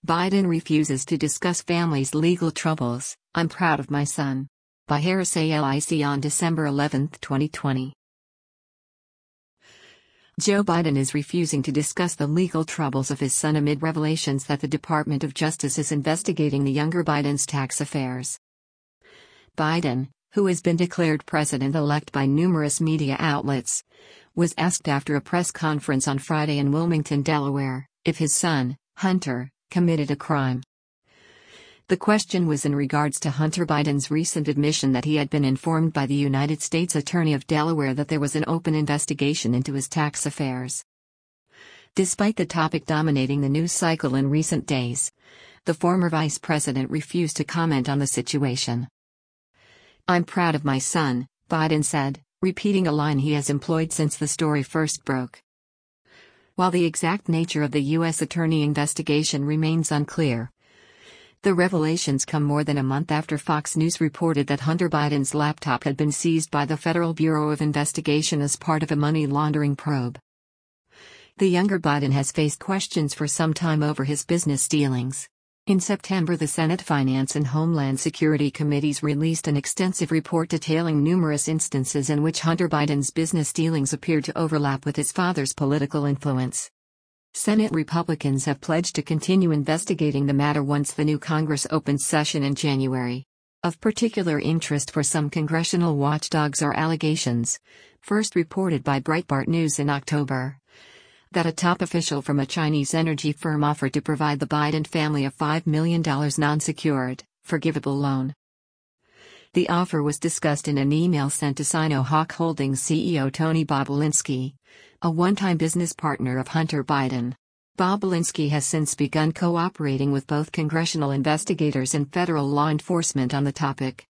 Biden refuses to discuss family's legal troubles. I'm proud of my son. By Harris Alic on December 11, 2020. Joe Biden is refusing to discuss the legal troubles of his son amid revelations that the Department of Justice is investigating the younger Biden's tax affairs. Biden, who has been declared president-elect by numerous media outlets, was asked after a press conference on Friday in Wilmington, Delaware, if his son, Hunter, committed a crime. The question was in regards to Hunter Biden's recent admission that he had been informed by the United States Attorney of Delaware that there was an open investigation into his tax affairs. Despite the topic dominating the news cycle in recent days, the former vice president refused to comment on the situation. I'm proud of my son, Biden said, repeating a line he has employed since the story first broke. While the exact nature of the U.S. Attorney investigation remains unclear, the revelations come more than a month after Fox News reported that Hunter Biden's laptop had been seized by the Federal Bureau of Investigation as part of a money laundering probe. The younger Biden has faced questions for some time over his business dealings. In September, the Senate Finance and Homeland Security Committees released an extensive report detailing numerous instances in which Hunter Biden's business dealings appeared to overlap with his father's political influence. Senate Republicans have pledged to continue investigating the matter once the new Congress opens session in January. Of particular interest for some congressional watchdogs are allegations, first reported by Breitbart News in October, that a top official from a Chinese energy firm offered to provide the Biden family a $5 million non-secured, forgivable loan. The offer was discussed in an email sent to Sinohawk Holdings CEO Tony Bobulinski, a one-time business partner of Hunter Biden. Bobulinski has since begun cooperating with both congressional investigators and federal law enforcement on the topic.